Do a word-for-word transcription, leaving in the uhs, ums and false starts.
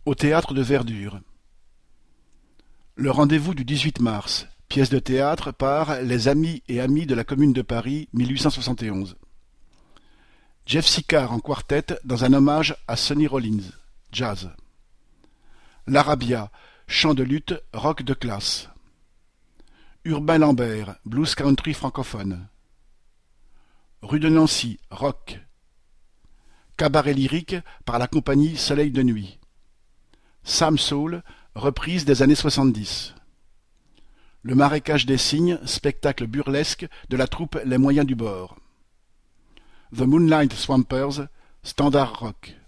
Au théâtre de Verdure. Le rendez-vous du dix-huit mars, pièce de théâtre par Les Amis et Amis de la Commune de Paris, mille huit cent soixante et onze. Jeff Sicard en quartet dans un hommage à Sonny Rollins, jazz. L'Arabia, chant de luth, rock de classe. Urbain Lambert, blues country francophone. Rue de Nancy, rock. Cabaret lyrique par la compagnie Soleil de Nuit. Sam Soul, reprise des années soixante-dix. Le Marécage des Cygnes, spectacle burlesque de la troupe Les Moyens du Bord. The Moonlight Swampers, standard rock.